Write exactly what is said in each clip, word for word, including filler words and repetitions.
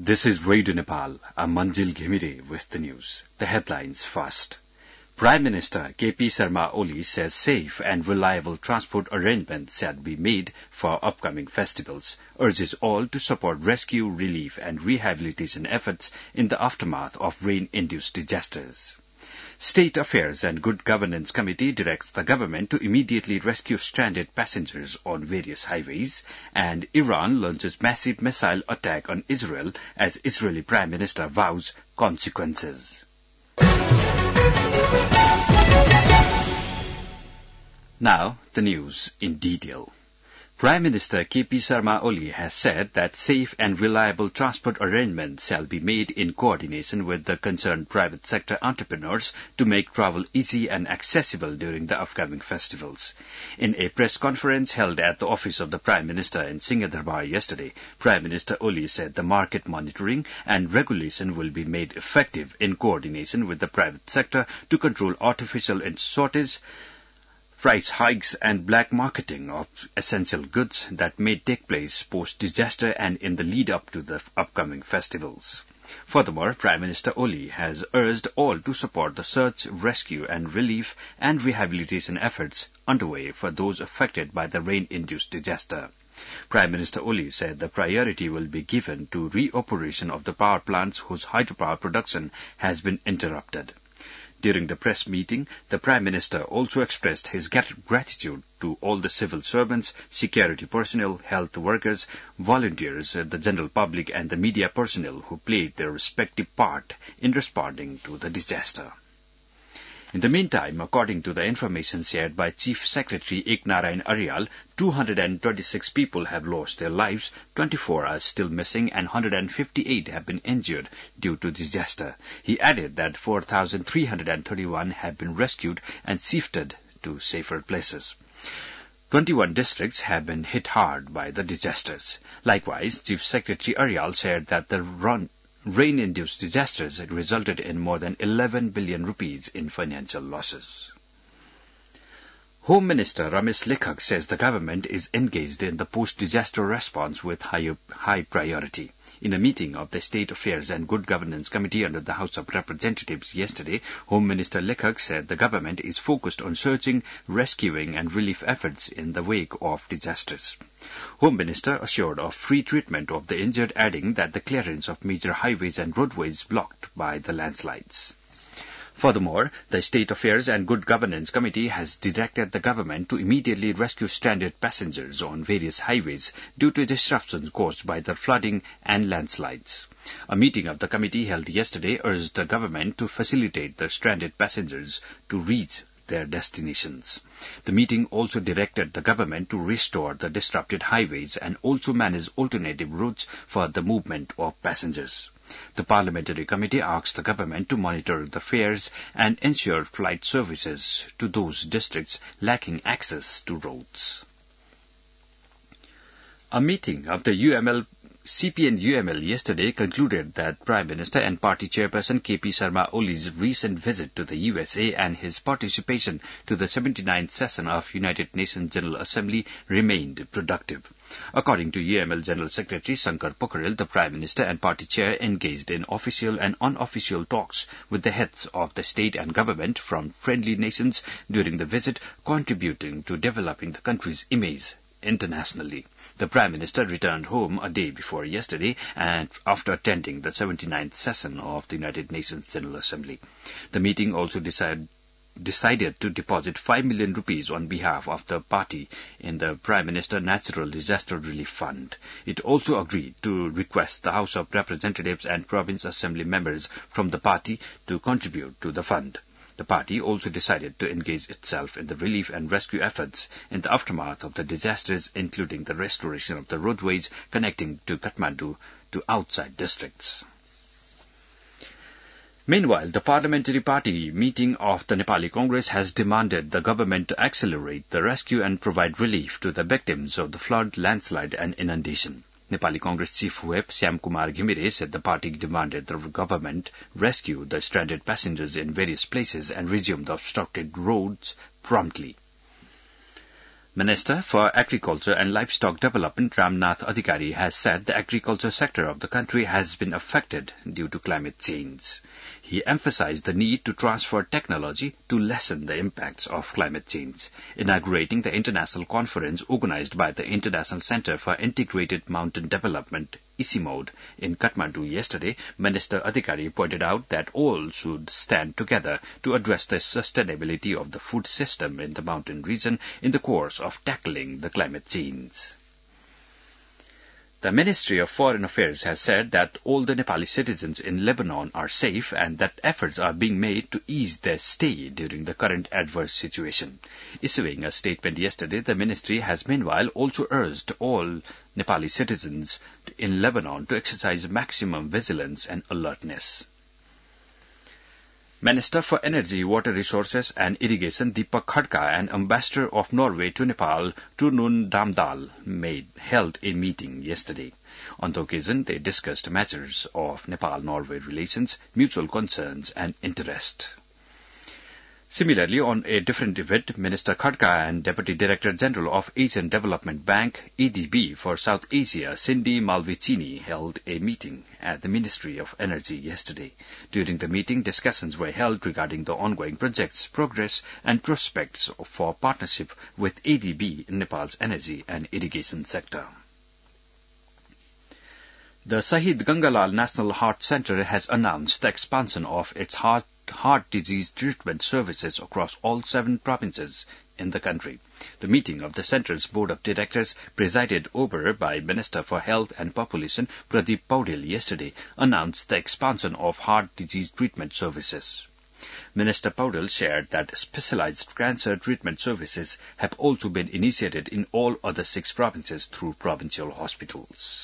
This is Radio Nepal. I'm Manjil Ghimire with the news. The headlines first. Prime Minister K P Sharma Oli says safe and reliable transport arrangements shall be made for upcoming festivals, urges all to support rescue, relief and rehabilitation efforts in the aftermath of rain-induced disasters. State Affairs and Good Governance Committee directs the government to immediately rescue stranded passengers on various highways, and Iran launches massive missile attack on Israel as Israeli Prime Minister vows consequences. Now, the news in detail. Prime Minister K P Sharma Oli has said that safe and reliable transport arrangements shall be made in coordination with the concerned private sector entrepreneurs to make travel easy and accessible during the upcoming festivals. In a press conference held at the office of the Prime Minister in Singhadarbar yesterday, Prime Minister Oli said the market monitoring and regulation will be made effective in coordination with the private sector to control artificial shortage, price hikes and black marketing of essential goods that may take place post-disaster and in the lead-up to the upcoming festivals. Furthermore, Prime Minister Oli has urged all to support the search, rescue and relief and rehabilitation efforts underway for those affected by the rain-induced disaster. Prime Minister Oli said the priority will be given to reoperation of the power plants whose hydropower production has been interrupted. During the press meeting, the Prime Minister also expressed his gratitude to all the civil servants, security personnel, health workers, volunteers, the general public and the media personnel who played their respective part in responding to the disaster. In the meantime, according to the information shared by Chief Secretary Ek Narayan Aryal, two hundred twenty-six people have lost their lives, twenty-four are still missing, and one hundred fifty-eight have been injured due to disaster. He added that four thousand three hundred thirty-one have been rescued and shifted to safer places. twenty-one districts have been hit hard by the disasters. Likewise, Chief Secretary Aryal said that the run rain-induced disasters had resulted in more than eleven billion rupees in financial losses. Home Minister Ramesh Lekhak says the government is engaged in the post-disaster response with high, high priority. In a meeting of the State Affairs and Good Governance Committee under the House of Representatives yesterday, Home Minister Lekhak said the government is focused on searching, rescuing and relief efforts in the wake of disasters. Home Minister assured of free treatment of the injured, adding that the clearance of major highways and roadways blocked by the landslides. Furthermore, the State Affairs and Good Governance Committee has directed the government to immediately rescue stranded passengers on various highways due to disruptions caused by the flooding and landslides. A meeting of the committee held yesterday urged the government to facilitate the stranded passengers to reach their destinations. The meeting also directed the government to restore the disrupted highways and also manage alternative routes for the movement of passengers. The Parliamentary Committee asked the government to monitor the fares and ensure flight services to those districts lacking access to roads. A meeting of the U M L C P and U M L yesterday concluded that Prime Minister and Party Chairperson K P Sharma Oli's recent visit to the U S A and his participation to the seventy-ninth session of United Nations General Assembly remained productive. According to U M L General Secretary Shankar Pokharel, the Prime Minister and Party Chair engaged in official and unofficial talks with the heads of the state and government from friendly nations during the visit, contributing to developing the country's image internationally. The Prime Minister returned home a day before yesterday and after attending the seventy-ninth session of the United Nations General Assembly. The meeting also decided decided to deposit five million rupees on behalf of the party in the Prime Minister Natural Disaster Relief Fund. It also agreed to request the House of Representatives and Province Assembly members from the party to contribute to the fund. The party also decided to engage itself in the relief and rescue efforts in the aftermath of the disasters, including the restoration of the roadways connecting to Kathmandu to outside districts. Meanwhile, the parliamentary party meeting of the Nepali Congress has demanded the government to accelerate the rescue and provide relief to the victims of the flood, landslide and inundation. Nepali Congress Chief Whip Syam Kumar Ghimire said the party demanded the government rescue the stranded passengers in various places and resume the obstructed roads promptly. Minister for Agriculture and Livestock Development Ramnath Adhikari has said the agriculture sector of the country has been affected due to climate change. He emphasized the need to transfer technology to lessen the impacts of climate change. Inaugurating the international conference organized by the International Center for Integrated Mountain Development, ICIMOD, in Kathmandu yesterday, Minister Adhikari pointed out that all should stand together to address the sustainability of the food system in the mountain region in the course of tackling the climate change. The Ministry of Foreign Affairs has said that all the Nepali citizens in Lebanon are safe and that efforts are being made to ease their stay during the current adverse situation. Issuing a statement yesterday, the ministry has meanwhile also urged all Nepali citizens in Lebanon to exercise maximum vigilance and alertness. Minister for Energy, Water Resources and Irrigation Deepak Khadka and Ambassador of Norway to Nepal, Torunn Damdal, made, held a meeting yesterday. On the occasion, they discussed matters of Nepal-Norway relations, mutual concerns and interest. Similarly, on a different event, Minister Khadka and Deputy Director General of Asian Development Bank, A D B, for South Asia, Cindy Malvicini, held a meeting at the Ministry of Energy yesterday. During the meeting, discussions were held regarding the ongoing projects, progress, and prospects for partnership with A D B in Nepal's energy and irrigation sector. The Shahid Gangalal National Heart Centre has announced the expansion of its heart heart disease treatment services across all seven provinces in the country. The meeting of the centre's board of directors, presided over by Minister for Health and Population Pradeep Paudel yesterday, announced the expansion of heart disease treatment services. Minister Paudel shared that specialized cancer treatment services have also been initiated in all other six provinces through provincial hospitals.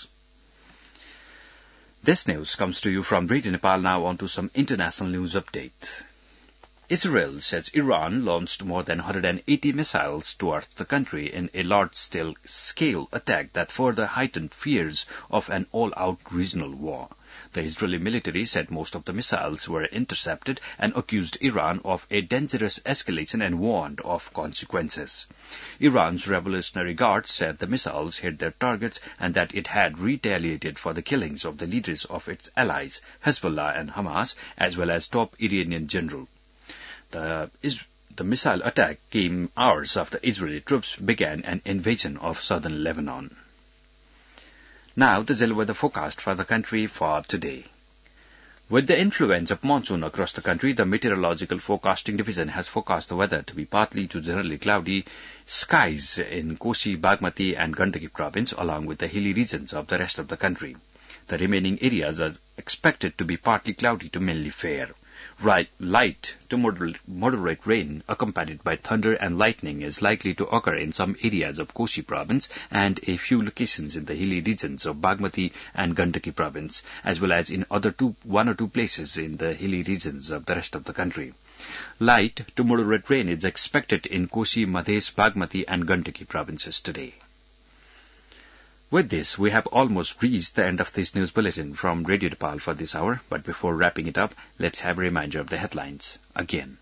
This news comes to you from Radio Nepal. Now on to some international news update. Israel says Iran launched more than one hundred eighty missiles towards the country in a large-scale attack that further heightened fears of an all-out regional war. The Israeli military said most of the missiles were intercepted and accused Iran of a dangerous escalation and warned of consequences. Iran's Revolutionary Guard said the missiles hit their targets and that it had retaliated for the killings of the leaders of its allies, Hezbollah and Hamas, as well as top Iranian general. The, is, the missile attack came hours after Israeli troops began an invasion of southern Lebanon. Now, the Zil weather forecast for the country for today. With the influence of monsoon across the country, the Meteorological Forecasting Division has forecast the weather to be partly to generally cloudy skies in Kosi, Bagmati and Gandaki province, along with the hilly regions of the rest of the country. The remaining areas are expected to be partly cloudy to mainly fair. Right, light to moderate, moderate rain accompanied by thunder and lightning is likely to occur in some areas of Kosi province and a few locations in the hilly regions of Bagmati and Gandaki province, as well as in other two, one or two places in the hilly regions of the rest of the country. Light to moderate rain is expected in Kosi, Madhes, Bagmati and Gandaki provinces today. With this, we have almost reached the end of this news bulletin from Radio Nepal for this hour, but before wrapping it up, let's have a reminder of the headlines again.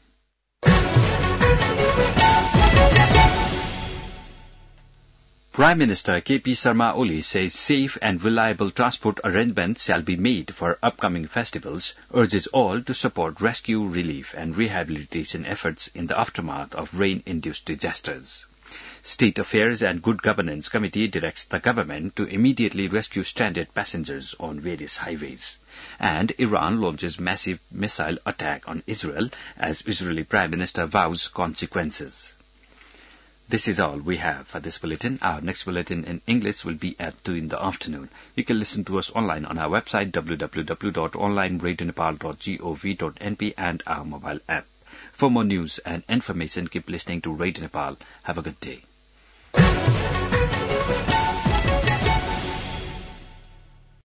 Prime Minister K P Sharma Oli says safe and reliable transport arrangements shall be made for upcoming festivals, urges all to support rescue, relief and rehabilitation efforts in the aftermath of rain-induced disasters. State Affairs and Good Governance Committee directs the government to immediately rescue stranded passengers on various highways. And Iran launches massive missile attack on Israel as Israeli Prime Minister vows consequences. This is all we have for this bulletin. Our next bulletin in English will be at two in the afternoon. You can listen to us online on our website w w w dot online radio nepal dot gov dot n p and our mobile app. For more news and information, keep listening to Radio Nepal. Have a good day.